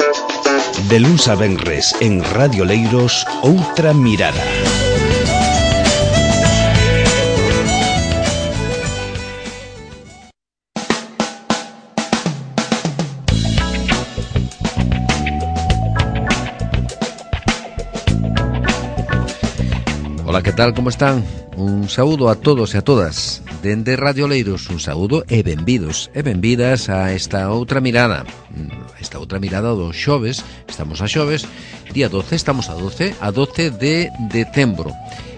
De luns a venres en Radio Leiros, Outra Mirada. Ola, que tal, como están? Un saúdo a todos e a todas dende Radio Leiros, un saúdo e benvidos e benvidas a esta outra mirada. Esta outra mirada do xoves, estamos a xoves, día 12, estamos a 12 de decembro.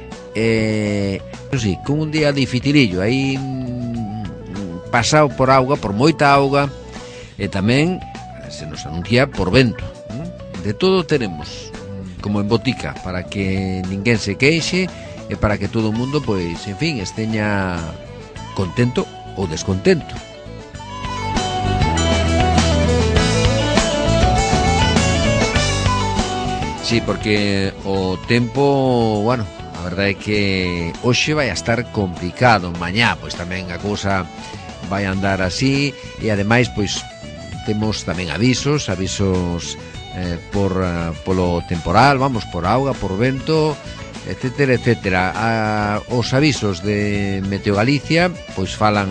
Sí, con un día dificilillo, aí pasado por auga, por moita auga, e tamén se nos anuncia por vento. De todo tenemos, como en botica, para que ninguén se queixe e para que todo o mundo, pois, en fin, esteña contento ou descontento. Sí, porque o tempo, bueno, a verdade é que hoxe vai a estar complicado, mañá, pois tamén a cousa vai andar así, e ademais, pois, temos tamén avisos polo temporal, vamos, por auga, por vento, etcétera, etcétera. Os avisos de Meteo Galicia pois falan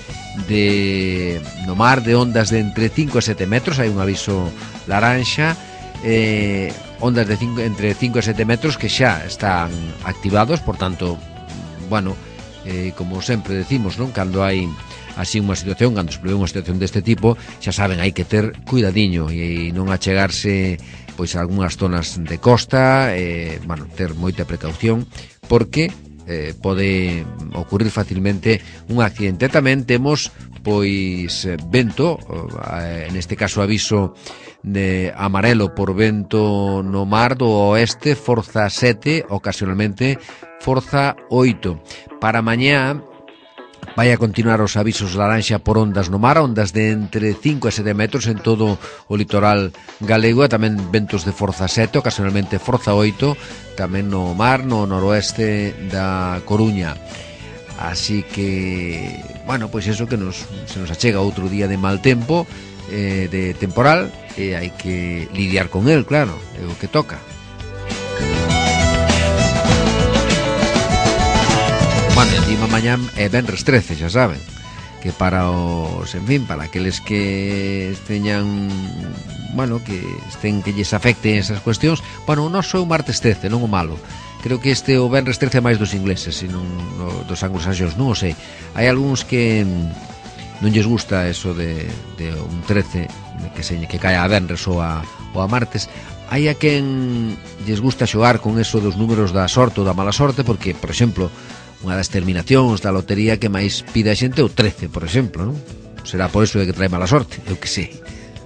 no mar de ondas de entre 5 e 7 metros, hai un aviso laranxa, ondas de entre 5 e 7 metros que xa están activados, por tanto, bueno, como sempre decimos, non? Cando hai así unha situación, cando se prevé unha situación deste tipo, xa saben, hai que ter cuidadiño e non achegarse pois a algunhas zonas de costa, bueno, ter moita precaución, porque pode ocurrir facilmente un accidente. Tamén temos pois vento, neste caso aviso de amarelo por vento no mar do oeste, forza 7, ocasionalmente forza 8. Para mañá vai a continuar os avisos laranxa por ondas no mar, ondas de entre 5 e 7 metros en todo o litoral galego, e tamén ventos de forza 7, ocasionalmente forza 8, tamén no mar, no noroeste da Coruña. Así que, bueno, pois eso que se nos achega outro día de mal tempo, de temporal, e hai que lidiar con el, claro, é o que toca. Bueno, e encima mañá é venres 13, xa saben, que para os, en fin, para aqueles que teñan, bueno, que lles afecten esas cuestións, bueno, non só o martes 13, non o malo. Creo que o venres 13 é máis dos ingleses, e non dos anglosaxóns, non o sei. Hai algúns que non lles gusta eso de un 13, que caia a venres ou a martes. Hai a quen lles gusta xogar con eso dos números da sorte ou da mala sorte, porque, por exemplo, unha das terminacións da lotería que máis pide a xente é o 13, por exemplo, non? Será por eso que trae mala sorte, eu que sei.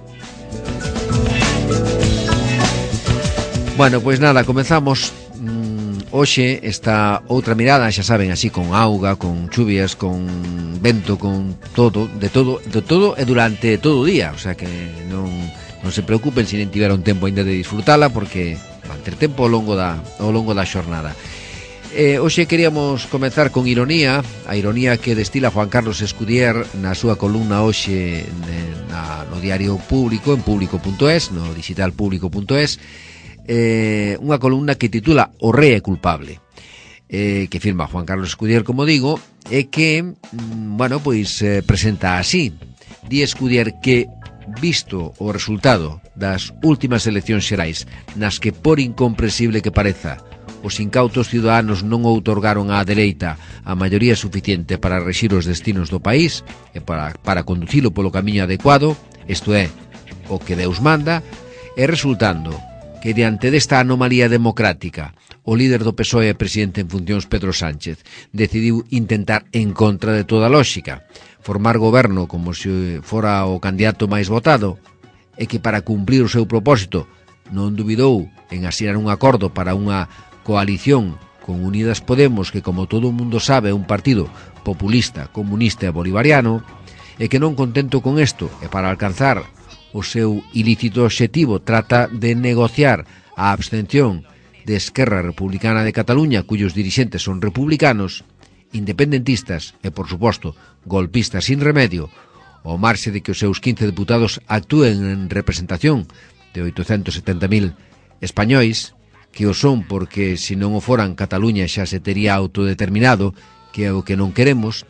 Bueno, pois nada, comezamos. Hoxe esta outra mirada, xa saben, así con auga, con chuvias, con vento, con todo, de todo e durante todo o día, o sea que non se preocupen se non tiveron tempo ainda de disfrutala, porque van ter tempo ao longo da xornada. Hoxe queríamos comezar con ironía, a ironía que destila Juan Carlos Escudier na súa columna hoxe no diario Público, en público.es, no digital público.es, unha columna que titula O rei é culpable, que firma Juan Carlos Escudier, como digo, e que, bueno, pois presenta así. Di Escudier que, visto o resultado das últimas eleccións xerais, nas que, por incomprensible que pareza, os incautos ciudadanos non outorgaron á dereita a maioría suficiente para rexir os destinos do país e para conducilo polo camiño adecuado, isto é, o que Deus manda, e resultando que diante desta anomalía democrática o líder do PSOE e presidente en funcións Pedro Sánchez decidiu intentar, en contra de toda lógica, formar goberno como se fora o candidato máis votado, e que para cumplir o seu propósito non dubidou en asinar un acordo para unha coalición con Unidas Podemos, que, como todo o mundo sabe, é un partido populista, comunista e bolivariano, e que, non contento con isto e para alcanzar o seu ilícito obxectivo, trata de negociar a abstención de Esquerra Republicana de Cataluña, cuyos dirixentes son republicanos, independentistas e, por suposto, golpistas sin remedio, ao marxe de que os seus 15 deputados actúen en representación de 870.000 españois, que o son porque se non o foran Cataluña xa se tería autodeterminado, que é o que non queremos,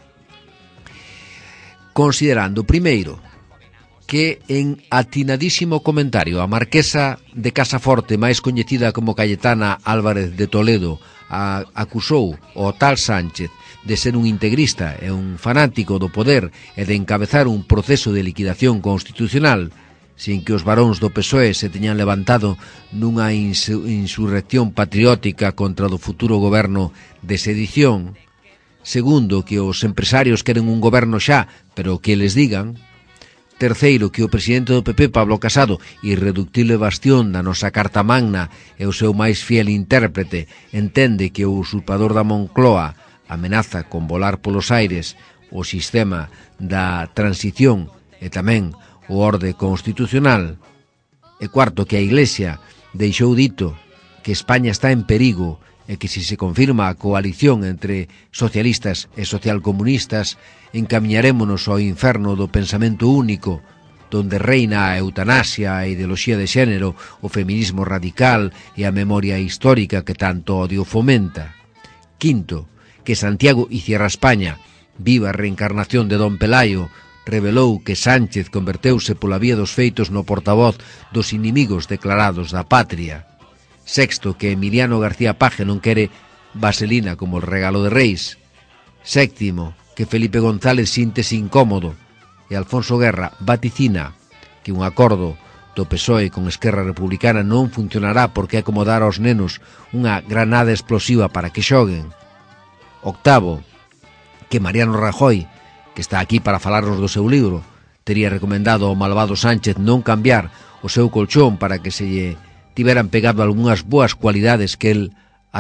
considerando primeiro que en atinadísimo comentario a marquesa de Casaforte, máis coñecida como Cayetana Álvarez de Toledo, acusou o tal Sánchez de ser un integrista e un fanático do poder e de encabezar un proceso de liquidación constitucional, sin que os varóns do PSOE se teñan levantado nunha insurrección patriótica contra o futuro goberno de sedición. Segundo, que os empresarios queren un goberno xa, pero que les digan. Terceiro, que o presidente do PP, Pablo Casado, irreductible bastión da nosa Carta Magna e o seu máis fiel intérprete, entende que o usurpador da Moncloa amenaza con volar polos aires o sistema da transición e tamén o orde constitucional. E cuarto, que a Iglesia deixou dito que España está en perigo e que se confirma a coalición entre socialistas e socialcomunistas, encamiñarémonos ao inferno do pensamento único, donde reina a eutanasia, a ideoloxía de xénero, o feminismo radical e a memoria histórica que tanto odio fomenta. Quinto, que Santiago y Cierra España, viva reencarnación de Don Pelayo, revelou que Sánchez converteuse pola vía dos feitos no portavoz dos inimigos declarados da patria. Sexto, que Emiliano García Paje non quere vaselina como el regalo de Reis. Sétimo, que Felipe González síntese incómodo e Alfonso Guerra vaticina que un acordo do PSOE con Esquerra Republicana non funcionará porque é como dar aos nenos unha granada explosiva para que xoguen. Octavo, que Mariano Rajoy, que está aquí para falarnos do seu libro, tería recomendado ao malvado Sánchez non cambiar o seu colchón para que se lle tiveran pegado algunhas boas cualidades que el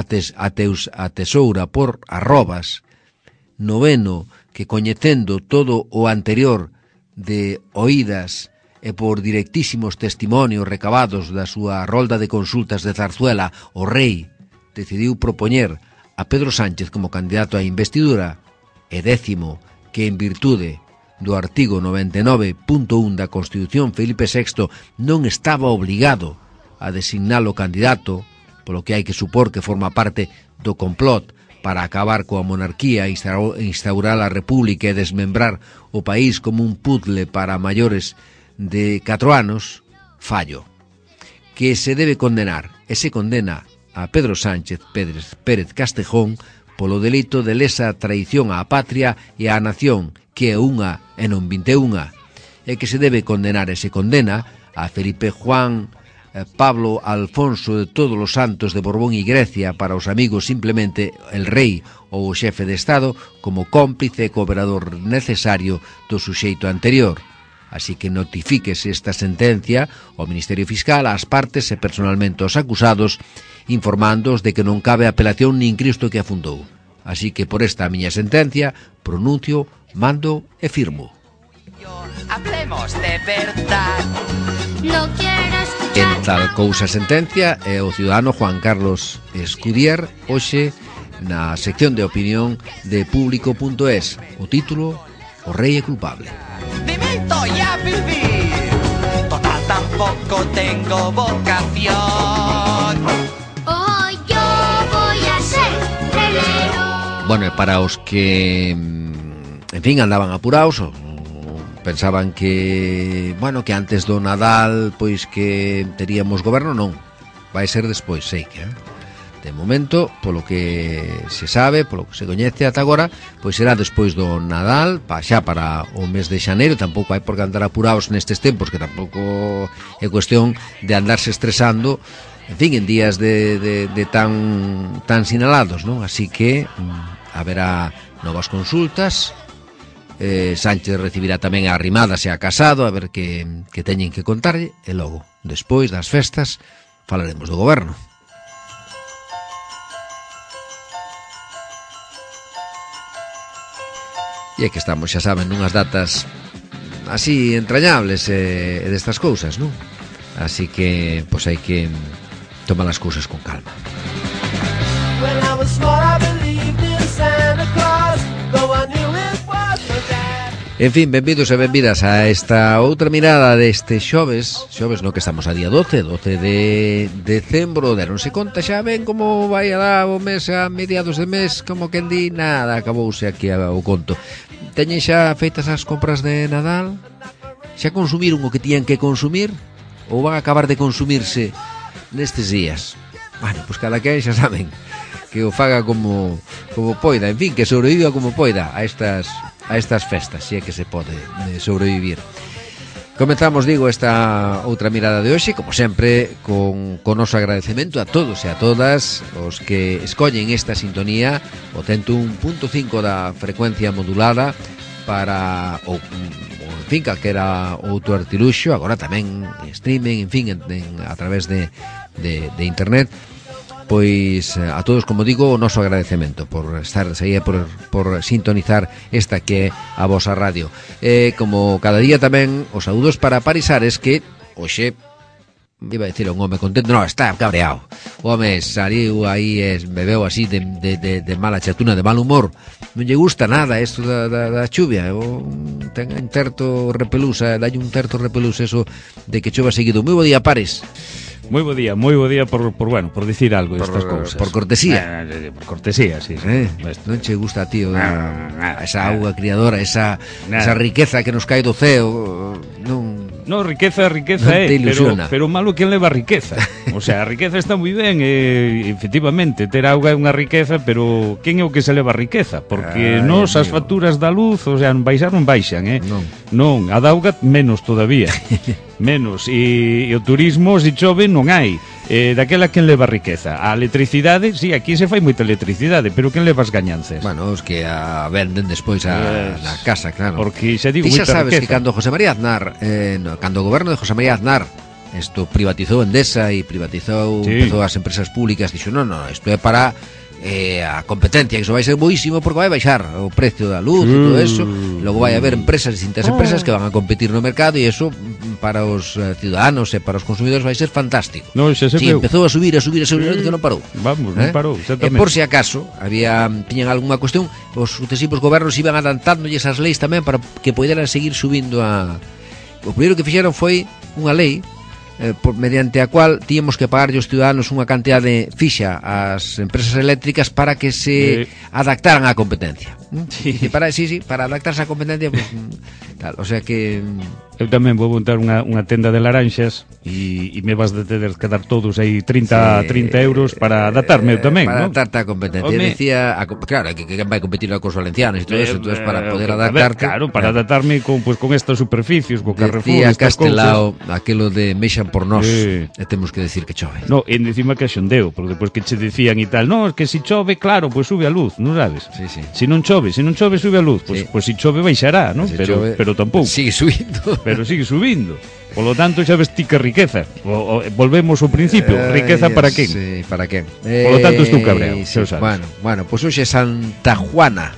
atesoura por arrobas. Noveno, que coñecendo todo o anterior de oídas e por directísimos testimonios recabados da súa rolda de consultas de Zarzuela, o rei decidiu propoñer a Pedro Sánchez como candidato á investidura. E décimo, que en virtude do artigo 99.1 da Constitución, Felipe VI non estaba obligado a designalo candidato, polo que hai que supor que forma parte do complot para acabar coa monarquía e instaurar a república e desmembrar o país como un puzzle para maiores de 4 anos, fallo. Que se debe condenar, e se condena a Pedro Sánchez Pérez Castejón polo delito de lesa traición á patria e á nación, que é unha e non 21, e que se debe condenar e se condena a Felipe Juan Pablo Alfonso de todos os santos de Borbón e Grecia, para os amigos simplemente el rei ou o xefe de Estado, como cómplice e cooperador necesario do suxeito anterior. Así que notifíquese esta sentencia ao Ministerio Fiscal, ás partes e personalmente aos acusados, informándoos de que non cabe apelación nin Cristo que afundou. Así que por esta miña sentencia pronuncio, mando e firmo. Hablemos de verdad. No quiero escuchar. En tal cousa sentencia é o ciudadano Juan Carlos Escudier, hoxe na sección de opinión de Público.es. O título, O rei é culpable. Dimito ya vivir. Total tampoco tengo vocación. Oh, yo voy a ser relero. Bueno, e para os que, en fin, andaban apurados, pensaban que, bueno, que antes do Nadal pois que teríamos goberno, non, vai ser despois, sei que, de momento, polo que se sabe, polo que se coñece ata agora, pois será despois do Nadal, xa para o mes de xaneiro. Tampouco hai por que andar apurados nestes tempos, que tampouco é cuestión de andarse estresando, en fin, en días de tan sinalados, non? Así que haberá novas consultas. Sánchez recibirá tamén a Arrimadas e a Casado, a ver que teñen que contarlle, e logo, despois das festas, falaremos do goberno. E é que estamos, xa saben, nunhas datas así entrañables e destas cousas, non? Así que, pois hai que tomar as cousas con calma. When I was small I believed in Santa Claus, though I knew it was my dad. En fin, benvidos e benvidas a esta outra mirada deste xoves no que estamos a día 12 de decembro, deronse conta xa ben como vai alá o mes a mediados de mes, como quen di, nada, acabouse aquí o conto. Teñen xa feitas as compras de Nadal? Xa consumiron o que tiñan que consumir? Ou van a acabar de consumirse nestes días? Bueno, pois cada quen xa saben que o faga como poida, en fin, que sobreviva como poida a estas festas, se é que se pode sobrevivir. Comenzamos, digo, esta outra mirada de hoxe, como sempre, con noso agradecemento a todos e a todas os que escollen esta sintonía, o 101.5 da frecuencia modulada, para o en fin, calquera outro artiluxo, agora tamén streaming, en fin, a través de internet. Pois a todos, como digo, o noso agradecemento por estar aí, por sintonizar esta que é a vosa radio. Como cada día tamén os saúdos para Parisares, que hoxe iba a decir un home contento, no, está cabreado. O home saliu aí, bebeu así de mala chatuna, de mal humor. Non lle gusta nada isto da chuvia. Ten un terto repelusa, dai un terto repelusa eso de que chova seguido. Moi bo día, Pares. Moi bo día por dicir algo destas cousas. Por cortesía. Por cortesía, sí. Non che gusta, tío, esa auga criadora, esa riqueza que nos cae do ceo, No, riqueza é, pero malo quen leva a riqueza. O sea, a riqueza está moi ben, efectivamente, ter auga é unha riqueza, pero quen é o que se leva a riqueza? Porque nos as facturas da luz, o sea, non baixan, Non, a da auga menos todavía. Menos, e o turismo, se chove, non hai. Daquela quen leva a riqueza? A electricidade, sí, aquí se fai moita electricidade, pero quen leva as gañanzas? Bueno, os que a venden despois na casa, claro. Porque xa digo, ti xa moita sabes riqueza. Que cando José María Aznar, cando o goberno de José María Aznar isto privatizou Endesa e empezou as empresas públicas, dixo, non, isto é para a competencia, que iso vai ser boísimo porque vai baixar o precio da luz e todo eso, logo vai haber distintas empresas que van a competir no mercado e eso para os ciudadanos e para os consumidores vai ser fantástico. No, xa se veu. Empezou a subir que non parou. Vamos, non parou, exactamente. E por si acaso tiñan algunha cuestión, os sucesivos gobernos iban adaptándolle esas leis tamén para que poderan seguir subindo o primeiro que fixeron foi unha lei mediante a cual tíamos que pagarlle aos ciudadanos unha cantidade fixa ás empresas eléctricas para que se adaptaran á competencia. Sí. Para adaptarse á competencia, pues, tal, o sea que eu tamén vou montar unha tenda de laranxas e me vas de ter que dar todos aí 30 euros para adaptarme eu tamén, para ¿no? adaptarte á competencia. Decía, claro, que vai competir cos valencianos e todo eso, entonces para poder adaptarte. Claro, para adaptarme con estas superficies, co Carrefour, decía estas Castelao, cousas. Aquilo de mexan por nós, e temos que decir que chove. No, en encima que xondeo, porque depois que che decían e tal, no, que si chove, claro, pues sube a luz, non sabes? Sí. Si non chove, sube a luz, pues si chove baixará, ¿no? Pero tampouco. Sigue subindo. Pero sigue subindo. Por lo tanto, xa ves ti que riqueza. Volvemos ao principio, riqueza para quen? Sí, para quen? Por lo tanto, estou cabreado, sí. Bueno, pues hoxe Santa Juana.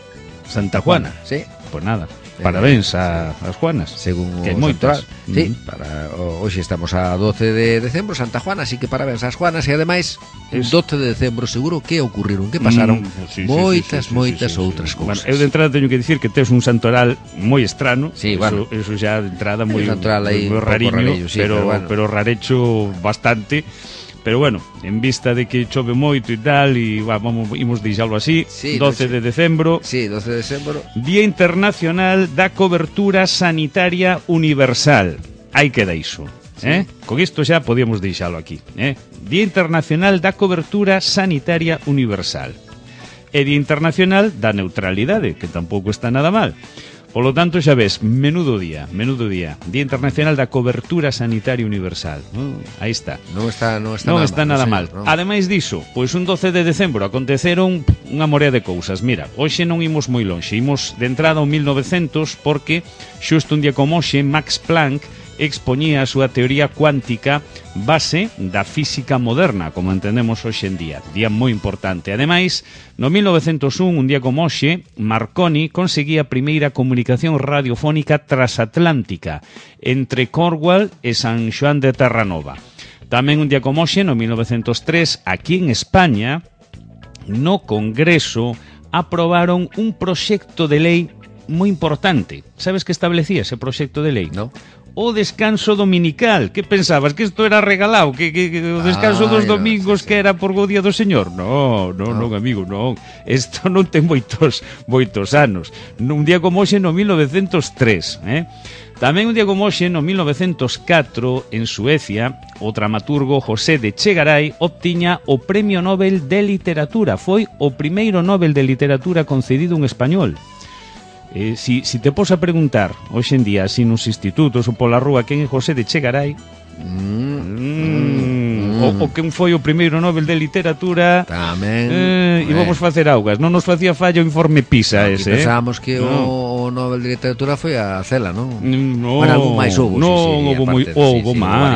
Santa Juana? Sí. Pues nada. Parabéns ás Juanas. Según que o moitas. Sí, hoxe estamos a 12 de decembro, Santa Juana, así que parabéns ás Juanas. E ademais, el 12 de decembro seguro que ocurriron, que pasaron moitas outras cousas. Bueno, eu de entrada teño que dicir que tes un santoral moi estrano. Sí, bueno. Eso xa de entrada moi rariño, sí, pero rarecho bastante. Pero bueno, en vista de que chove moito e tal, e imos deixalo así, sí, 12 de decembro. Sí, 12 de decembro. Día Internacional da Cobertura Sanitaria Universal. Aí queda iso. Sí. Con isto xa podíamos deixalo aquí. Día Internacional da Cobertura Sanitaria Universal. E Día Internacional da Neutralidade, que tampouco está nada mal. Polo tanto, xa ves, menudo día. Día Internacional da Cobertura Sanitaria Universal. Aí está. Non está nada mal. No. Ademais diso, pois un 12 de decembro aconteceron unha morea de cousas. Mira, hoxe non imos moi lonxe, imos de entrada ao 1900 porque xusto un día como hoxe Max Planck expoñía a súa teoría cuántica base da física moderna, como entendemos hoxe en día. Día moi importante. Ademais, no 1901, un día como hoxe, Marconi conseguía a primeira comunicación radiofónica transatlántica entre Cornwall e San Xoán de Terranova. Tamén un día como hoxe, no 1903, aquí en España, no Congreso, aprobaron un proxecto de lei moi importante. Sabes que establecía ese proxecto de lei? No. O descanso dominical. Que pensabas? Que isto era regalado? Que o descanso dos domingos que era por o día do Señor? Non, amigo, non. Isto non ten moitos anos. Un día como hoxe no 1903, Tamén un día como hoxe, no 1904, en Suecia, o dramaturgo José de Chegaray obtiña o Premio Nobel de Literatura. Foi o primeiro Nobel de Literatura concedido en español. Si te pos a preguntar hoxe en día, así nos institutos ou pola rúa, quen é José de Chegaray, o quen foi o primeiro Nobel de Literatura, tamén íbamos facer augas. Non nos facía falla o informe PISA ese. Pensábamos que o Nobel de Literatura foi a Cela, non? No, bueno, algún máis houbo, houbo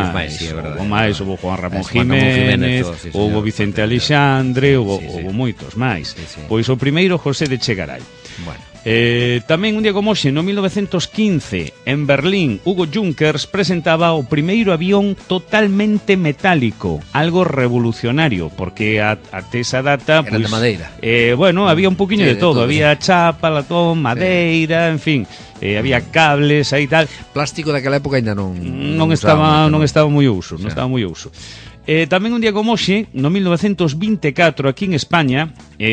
máis, houbo Juan Ramón Jiménez, houbo Vicente Alexandre, houbo moitos máis. Pois o primeiro José de Chegaray. Bueno. Tamén un día como hoxe, no 1915, en Berlín, Hugo Junkers presentaba o primeiro avión totalmente metálico, algo revolucionario, porque até esa data era de madeira. Bueno, había un poquinho de todo, había chapa, latón, madeira, en fin, había cables aí tal. Plástico daquela época ainda non estaba moi uso, non estaba moi uso. Tamén un día como hoxe, no 1924, aquí en España,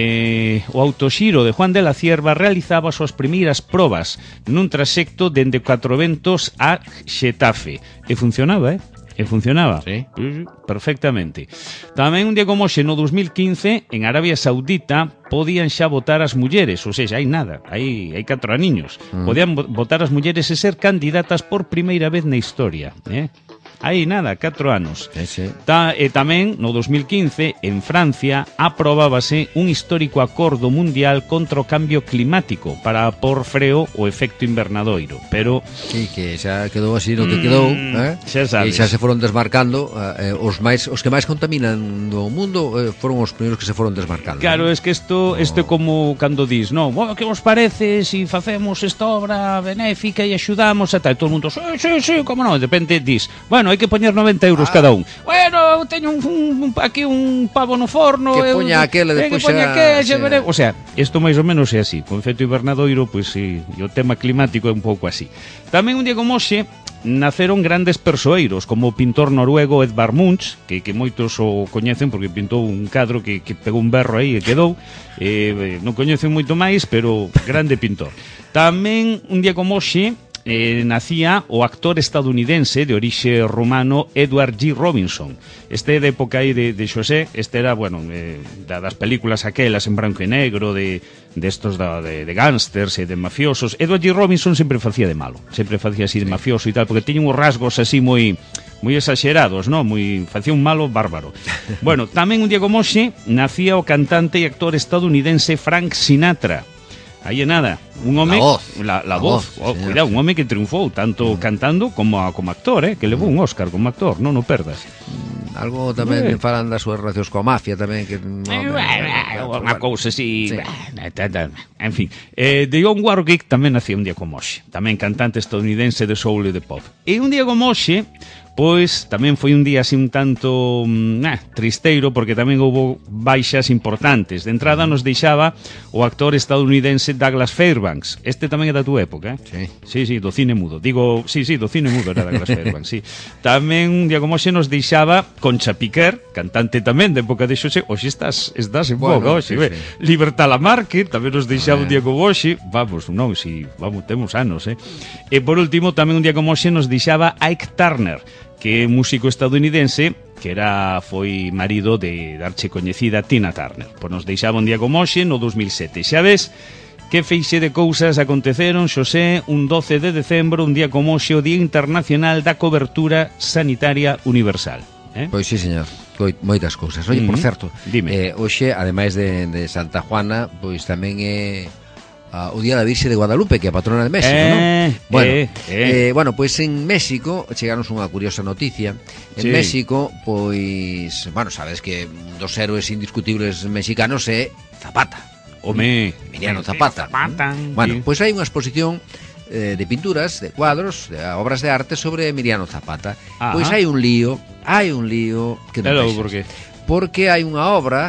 o autoxiro de Juan de la Cierva realizaba as súas primeiras probas nun traxecto dende Catro Ventos a Xetafe. E funcionaba, funcionaba. Sí. Perfectamente. Tamén un día como hoxe, no 2015, en Arabia Saudita, podían xa votar as mulleres, ou seja, hai nada, hai 4 aniños. Podían votar as mulleres e ser candidatas por primeira vez na historia, Aí nada, 4 anos. Sí. E tamén, no 2015, en Francia, aprobábase un histórico acordo mundial contra o cambio climático para por freo o efecto invernadoiro. Pero sí, que xa quedou así no que quedou, xa sabes. E xa se foron desmarcando os que máis contaminan do mundo foron os primeiros que se foron desmarcando. Claro, es que isto é como cando dis, que vos parece se facemos esta obra benéfica e axudamos a tal, todo o mundo, sí, como non, de repente dis, bueno, hai que poñer 90 euros cada un. Bueno, teño aquí un pavo no forno, que poña aquele depois xa. O sea, isto máis ou menos é así. Con efecto invernadoiro, pois sí, e o tema climático é un pouco así. Tamén un día como hoxe naceron grandes persoeiros, como o pintor noruego Edvard Munch, que moitos o coñecen porque pintou un cadro que pegou un berro aí e quedou. Non coñecen moito máis, pero grande pintor. Tamén un día como hoxe nacía o actor estadounidense de orixe rumano Edward G. Robinson. Este de época aí de Xosé, este era, bueno, das películas aquelas en branco e negro de estos de gángsters e de mafiosos. Edward G. Robinson sempre facía de malo, sempre facía así de mafioso e tal, porque tiña uns rasgos así moi exagerados, ¿no? Facía un malo bárbaro. Bueno, tamén un día como hoxe nacía o cantante e actor estadounidense Frank Sinatra. Aí é nada, un home, la voz, cuidado, un home que triunfou tanto cantando como actor, que levou un Óscar como actor, non o perdas. Algo tamén falan das súas relacións coa mafia tamén, que unha cousa así, en fin. Dionne Warwick tamén nacía un día como hoxe, tamén cantante estadounidense de soul e de pop. E un día como hoxe, pois tamén foi un día así un tanto tristeiro, porque tamén houbo baixas importantes. De entrada nos deixaba o actor estadounidense Douglas Fairbanks. Este tamén é da túa época, Sí, do cine mudo. Digo, sí, do cine mudo era Douglas Fairbanks, sí. Tamén un día como hoxe nos deixaba Concha Piquer, cantante tamén de época de Xosé. Hoxe estás en boga, hoxe, Libertad Lamarque tamén nos deixaba un día como hoxe. Vamos, temos anos, E por último, tamén un día como hoxe nos deixaba Ike Turner, que é músico estadounidense que foi marido de arche coñecida Tina Turner. Pois nos deixaba un día como hoxe no 2007. Xa ves que feixe de cousas aconteceron, Xosé, un 12 de decembro, un día como hoxe, o Día Internacional da Cobertura Sanitaria Universal. Pois sí, señor, moitas cousas. Oye, por certo, dime. Hoxe, ademais de Santa Juana, pois tamén é o Día da Virxe de Guadalupe, que é a patrona de México, non? Bueno, pois en México cheganos unha curiosa noticia. En México, pois, bueno, sabes que un dos héroes indiscutibles mexicanos é Zapata. Emiliano Zapata. Bueno, pois hai unha exposición de pinturas, de cuadros, de obras de arte sobre Emiliano Zapata. Pois hai un lío que non vexas. Por qué? Porque hai unha obra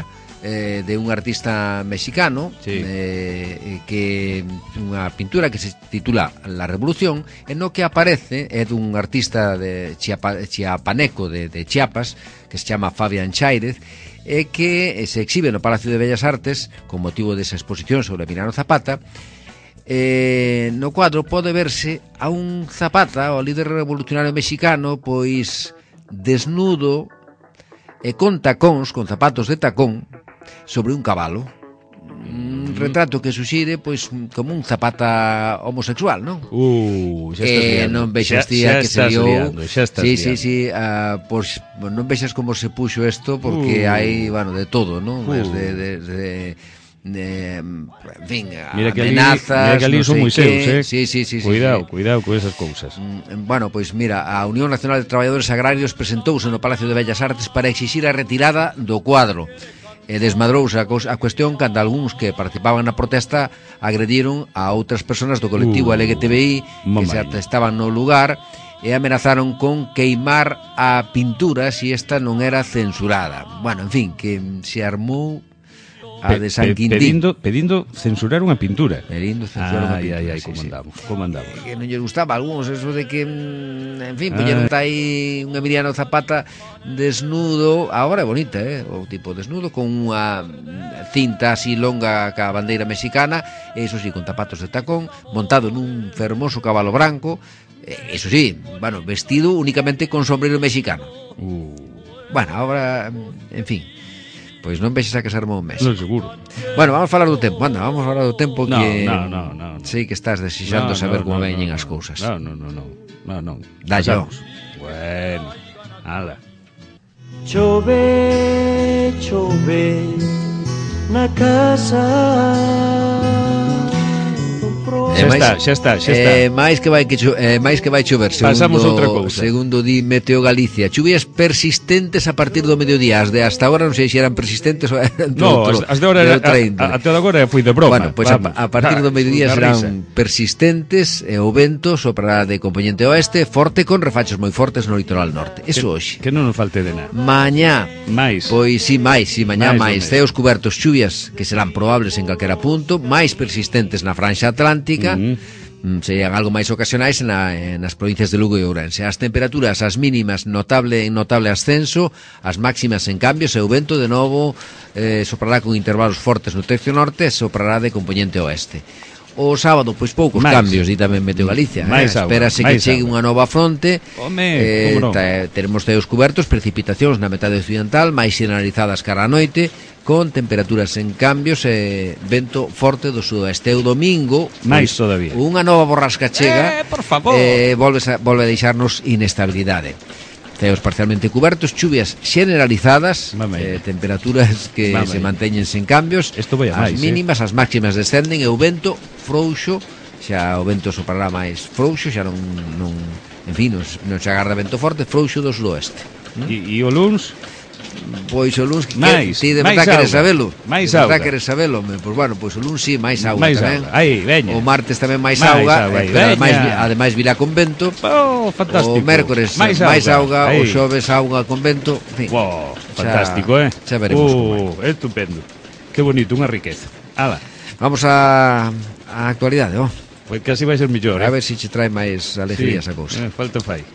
de un artista mexicano, sí, que unha pintura que se titula La Revolución, en no que aparece é dun artista de chiapaneco de Chiapas, que se chama Fabián Cháirez, e que se exhibe no Palacio de Bellas Artes con motivo desa exposición sobre Emiliano Zapata. No cuadro pode verse a un Zapata, o líder revolucionario mexicano, pois desnudo e con tacóns, con zapatos de tacón, sobre un cabalo. Un retrato que suxire pois como un Zapata homosexual, non? Xa estás liando. Non vexas tía que se liou. Xa estás liando. Sí, pois non vexas como se puxo isto, porque hai, bueno, de todo, non? Desde en fin, amenazas, mira que ali son moi seus, Sí. Cuidado con esas cousas. Bueno, pois mira, a Unión Nacional de Traballadores Agrarios presentouse no Palacio de Bellas Artes para exixir a retirada do cuadro. E desmadrouse a cuestión cando algúns que participaban na protesta agrediron a outras persoas do colectivo LGTBI que se estaban no lugar e amenazaron con queimar a pintura se esta non era censurada. Bueno, en fin, que se armou a de San Quintín. Pedindo censurar unha pintura. Pedindo censurar unha pintura. Ai, como andamos. Que non lle gustaba a algúns eso de que, en fin, poñeron aí un Emiliano Zapata desnudo, agora é bonita, o tipo desnudo, con unha cinta así longa ca bandeira mexicana, eso sí, con zapatos de tacón, montado nun fermoso cabalo branco, eso sí, bueno, vestido únicamente con sombrero mexicano. Bueno, agora, en fin, pois non vexes a casarme un mes. Non, seguro. Bueno, vamos a falar do tempo. Anda, vamos a falar do tempo que... No. Sei que estás desexando saber como veñen as cousas. No. Dallo. Bueno, nada. Chove na casa. Xa está. máis que vai chover, Pasamos outra cousa. segundo di Meteo Galicia. Chuvias persistentes a partir do mediodía. As de hasta ahora non sei se eran persistentes ou eran as de ahora até agora foi de broma. Bueno, pois a partir do mediodía serán persistentes e o vento soprará de componente oeste forte con refachos moi fortes no litoral norte. Eso hoxe. Que non nos falte de nada. Mañá máis. Pois si, mañá máis. Ceos cubertos, chuvias que serán probables en calquera punto, máis persistentes na franxa atlántica. Serían algo máis ocasionais nas provincias de Lugo e Ourense. As temperaturas, as mínimas notable ascenso, as máximas en cambios, e o vento de novo soprará con intervalos fortes no tercio norte e soprará de componente oeste. O sábado, pois poucos cambios, di tamén Meteo Galicia. Espérase que chegue unha nova fronte. Teremos ceos cubertos, precipitacións na metade occidental, máis generalizadas cara a noite, con temperaturas en cambios e vento forte do sudoeste. O domingo, máis todavía, unha nova borrasca chega, por favor, volve a deixarnos inestabilidade. Ceos parcialmente cubertos, chuvias generalizadas, temperaturas que se manteñen sen cambios, as mínimas, as máximas descenden e o vento frouxo, xa o vento soprará máis frouxo, xa non en fin, non se agarra vento forte, frouxo do sudoeste. E o luns? Pois o luns ti de verdad queres sabelo. Máis auga. Queres sabelo, pois bueno, pois o luns si máis auga tamén. Aí, veña. O martes tamén máis auga, pero ademais virá con vento. Fantástico. O mércores máis auga, o xoves auga con vento, en fin. Fantástico, xa veremos. Estupendo. Que bonito, unha riqueza. Ala. Vamos a actualidade, Pois casi vai ser mellor. A ver se che trae máis alegrías a cousa. Falta fai.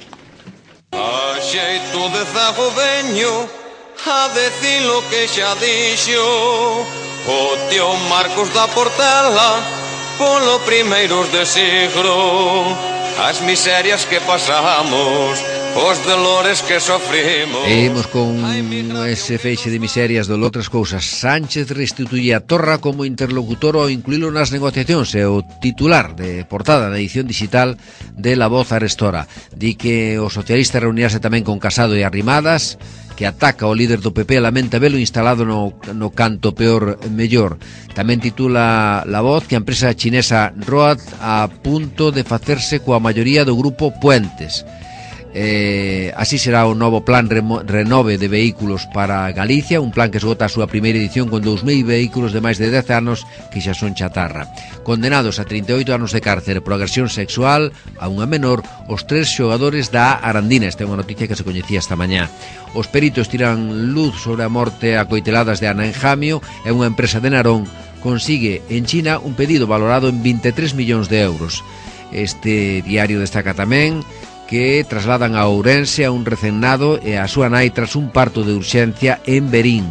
A xeito de zago veño a decir lo que xa dixo o tío Marcos da Portela polo primeiros de siglo, as miserias que pasamos, os dolores que sofrimos. Imos con ese feixe de miserias de outras cousas. Sánchez restituye a Torra como interlocutor ao incluílo nas negociacións, e o titular de portada da edición digital de La Voz Arestora di que o socialista reunirase tamén con Casado e Arrimadas, que ataca o líder do PP, lamenta velo instalado no canto peor mellor. Tamén titula La Voz que a empresa chinesa Road a punto de facerse coa maioría do grupo Puentes. Así será o novo plan renove de vehículos para Galicia, un plan que esgota a súa primeira edición con 2.000 vehículos de máis de 10 anos que xa son chatarra. Condenados a 38 anos de cárcere por agresión sexual a unha menor, os 3 xogadores da Arandina. Esta é unha noticia que se coñecía esta mañá. Os peritos tiran luz sobre a morte a coiteladas de Ana Enjamio e unha empresa de Narón consigue en China un pedido valorado en 23 millóns de euros. Este diario destaca tamén que trasladan a Ourense a un recén-nado e a súa nai tras un parto de urxencia en Verín.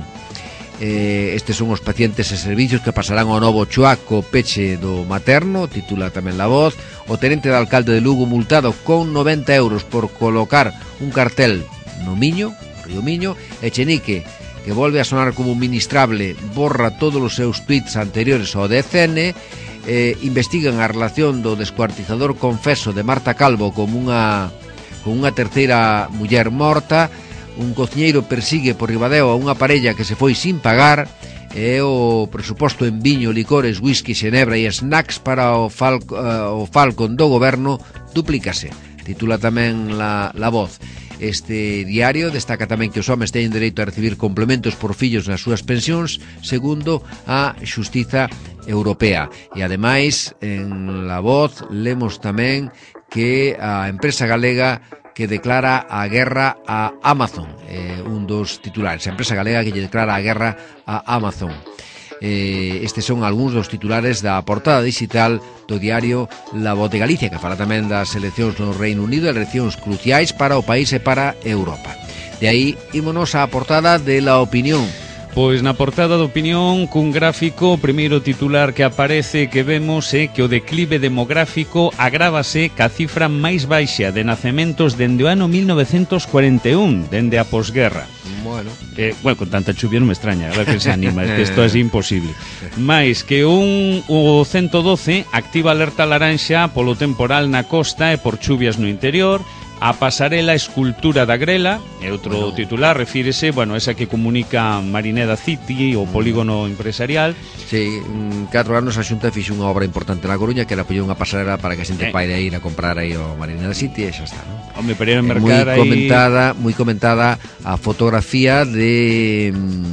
Estes son os pacientes e servicios que pasarán ao novo Chuaco peche do materno, titula tamén La Voz. O tenente de alcalde de Lugo multado con 90 euros por colocar un cartel no Miño, Río Miño. Echenique, que volve a sonar como un ministrable, borra todos os seus tweets anteriores ao DCN. Investigan a relación do descuartizador confeso de Marta Calvo con unha terceira muller morta. Un cociñeiro persigue por Ribadeo a unha parella que se foi sin pagar. E o presuposto en viño, licores, whisky, xenebra e snacks para o Falcon do goberno duplícase, titula tamén la Voz. Este diario destaca tamén que os homes teñen dereito a recibir complementos por fillos nas súas pensións segundo a Xustiza Europea. E ademais, en La Voz lemos tamén que a empresa galega que declara a guerra a Amazon, un dos titulares, a empresa galega que lle declara a guerra a Amazon. Estes son algúns dos titulares da portada digital do diario La Voz de Galicia, que fala tamén das eleccións no Reino Unido, eleccións cruciais para o país e para Europa. De aí, ímonos á portada de La Opinión. Pois na portada da Opinión, cun gráfico, o primeiro titular que aparece que vemos é que o declive demográfico agrávase ca cifra máis baixa de nacementos dende o ano 1941, dende a posguerra. Bueno, con tanta chuvia non me extraña, a ver que se anima, que isto é imposible. Mais que o 112 activa alerta laranxa polo temporal na costa e por chuvias no interior. A pasarela escultura da Grela, é outro titular, refírese, esa que comunica Marineda City, o polígono empresarial. Sí, 4 anos a Xunta fixo unha obra importante na Coruña, que era poñer unha pasarela para que a xente paire ir a comprar aí o Marineda City e xa está, non? Home, pero ir a mercar aí... Moi comentada a fotografía de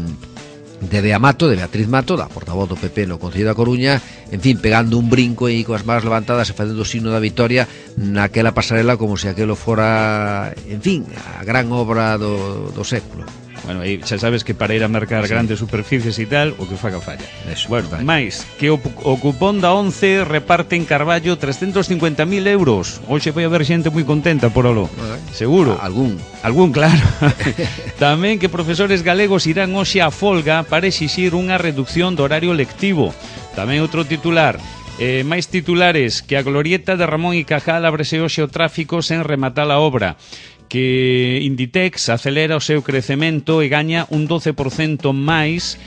Amato, de Beatriz Mato, da portavoz do PP no Concello da Coruña, en fin, pegando un brinco aí coas manos levantadas e facendo o signo da vitoria naquela pasarela como se aquelo fora, en fin, a gran obra do século. Bueno, aí xa sabes que para ir a mercar grandes superficies e tal, o que faga falla. Eso, bueno, máis, que o cupón da 11 reparte en Carballo 350.000 euros. Hoxe vai haber xente moi contenta por olo. Seguro. Algún, claro. Tamén que profesores galegos irán hoxe a folga para exixir unha reducción do horario lectivo. Tamén outro titular. Máis titulares, que a glorieta de Ramón y Cajal ábrese hoxe o tráfico sen rematar a obra. Que Inditex acelera o seu crecemento e gaña un 12% máis,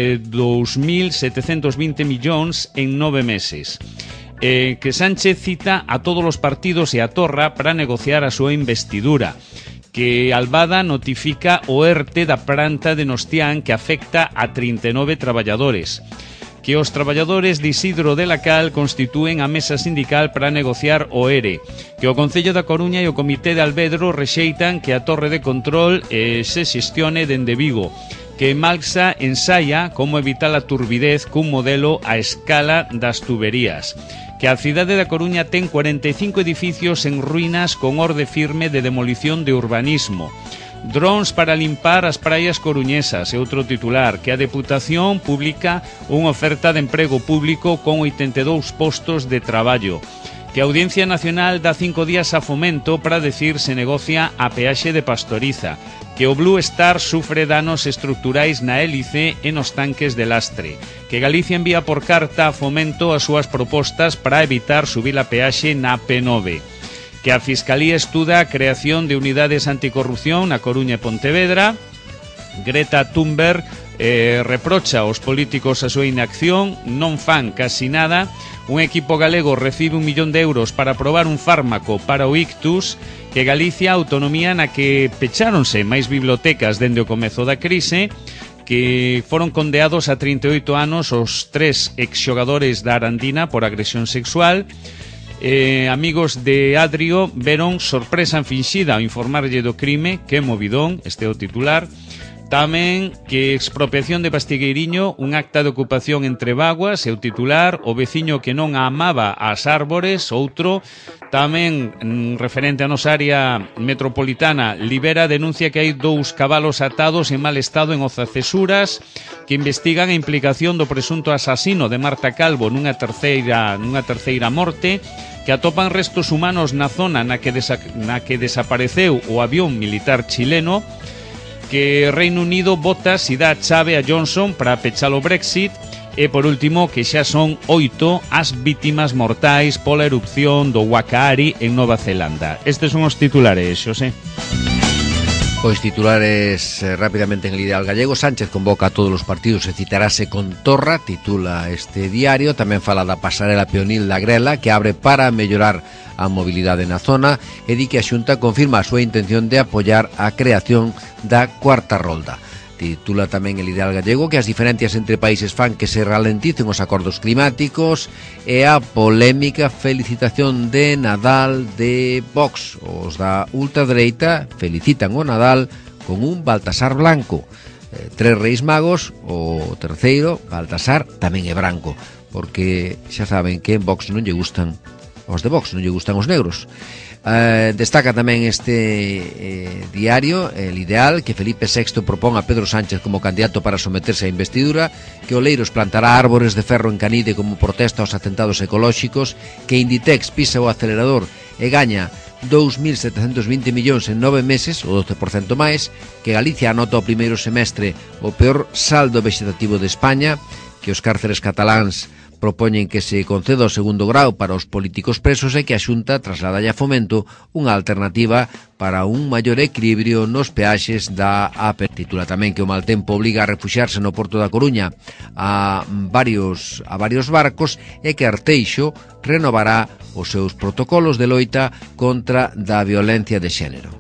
2.720 millóns en 9 meses. Que Sánchez cita a todos os partidos e a Torra para negociar a súa investidura. Que Albada notifica o ERTE da planta de Nostián que afecta a 39 traballadores. Que os traballadores de Isidro de la Cal constitúen a mesa sindical para negociar o ERE, que o Concello da Coruña e o Comité de Albedro rexeitan que a torre de control se xestione dende Vigo, que Malxa ensaia como evitar a turbidez cun modelo a escala das tuberías, que a cidade da Coruña ten 45 edificios en ruínas con orde firme de demolición de urbanismo. Drons para limpar as praias coruñesas, é outro titular, que a Deputación publica unha oferta de emprego público con 82 postos de traballo, que a Audiencia Nacional dá 5 días a Fomento para decir se negocia a peaxe de Pastoriza, que o Blue Star sufre danos estruturais na hélice e nos tanques de lastre, que Galicia envía por carta a Fomento as súas propostas para evitar subir a peaxe na P9, que a Fiscalía estuda a creación de unidades anticorrupción na Coruña e Pontevedra. Greta Thunberg reprocha aos políticos a súa inacción, non fan casi nada. Un equipo galego recibe 1 millón de euros para probar un fármaco para o ictus. Que Galicia, autonomía na que pecháronse máis bibliotecas dende o comezo da crise. Que foron condeados a 38 anos os 3 exxogadores da Arandina por agresión sexual. Amigos de Adrio veron sorpresa finxida ao informarlle do crime, que movidón, este é o titular. Tamén que expropiación de Bastigueiriño, un acta de ocupación entre vaguas, é o titular. O veciño que non amaba as árbores, outro. Tamén, referente a nosa área metropolitana, Libera denuncia que hai 2 cabalos atados en mal estado en Ozacesuras, que investigan a implicación do presunto asasino de Marta Calvo nunha terceira morte, que atopan restos humanos na zona na que desapareceu o avión militar chileno, que Reino Unido vota si dá a chave a Johnson para pechar o Brexit, e por último que xa son 8 as vítimas mortais pola erupción do Wakaari en Nova Zelanda. Estes son os titulares, Xosé. Pois titulares rápidamente en el Ideal Gallego. Sánchez convoca a todos os partidos e citarase con Torra, titula este diario. Tamén fala da pasarela peonil da Grela, que abre para mellorar a mobilidade na zona, e di que a Xunta confirma a súa intención de apoiar a creación da cuarta rolda. Titula tamén el Ideal Gallego que as diferencias entre países fan que se ralenticen os acordos climáticos, e a polémica felicitación de Nadal de Vox. Os da ultradereita felicitan o Nadal con un Baltasar blanco. 3 Reis Magos, o terceiro, Baltasar, tamén é branco, porque xa saben que en Vox non lle gustan os de Vox, non lle gustan os negros. Destaca tamén este diario, el Ideal, que Felipe VI propón a Pedro Sánchez como candidato para someterse á investidura, que Oleiros plantará árbores de ferro en Canide como protesta aos atentados ecolóxicos, que Inditex pisa o acelerador e gaña 2.720 millóns en 9 meses, o 12% máis, que Galicia anota o primeiro semestre o peor saldo vegetativo de España, que os cárceres cataláns propoñen que se conceda o segundo grau para os políticos presos, e que a Xunta traslada a Fomento unha alternativa para un maior equilibrio nos peaxes da AP. Titula tamén que o mal tempo obliga a refuxiarse no Porto da Coruña a varios barcos, e que Arteixo renovará os seus protocolos de loita contra da violencia de xénero.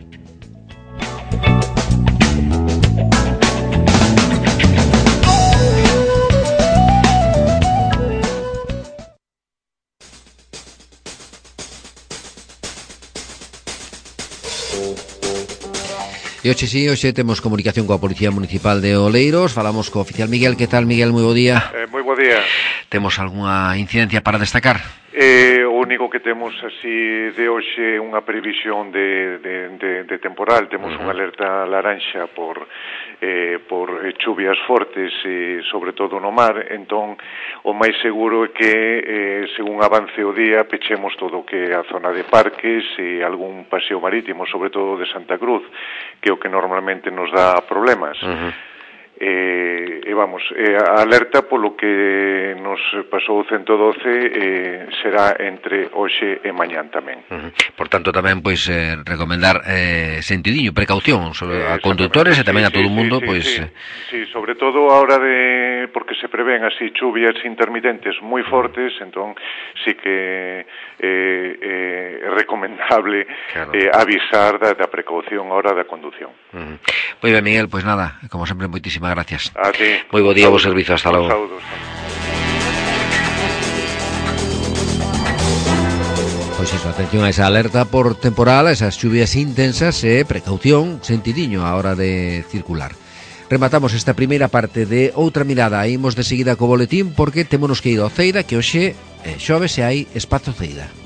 E hoxe temos comunicación coa Policía Municipal de Oleiros. Falamos co oficial Miguel. Que tal, Miguel? Moi bo día. Moi bo día. Temos algunha incidencia para destacar? O único que temos así de hoxe unha previsión de temporal. Temos unha alerta laranxa por chuvias fortes, sobre todo no mar. Entón, o máis seguro é que, según avance o día, pechemos todo o que é a zona de parques e algún paseo marítimo, sobre todo de Santa Cruz, que é o que normalmente nos dá problemas. A alerta polo que nos pasou o 112 será entre hoxe e mañán tamén. Por tanto, tamén pois recomendar sentidiño, precaución sobre a condutores e tamén a todo o mundo, pois sí, sobre todo a hora de porque se prevén así chuvias intermitentes moi fortes, entón sí que é recomendable avisar da precaución a hora da condución. Moi ben, Miguel, pois nada, como sempre, moitísimas gracias. A ti. Moi bo día, bo servizo, hasta logo. Saúdos. Pois iso, atención a esa alerta por temporal, a esas chuvias intensas e precaución, sentidiño a hora de circular. Rematamos esta primeira parte de Outra Mirada. Imos de seguida co boletín porque témonos que ir ao Ceira, que hoxe xoves e hai espazo Ceira.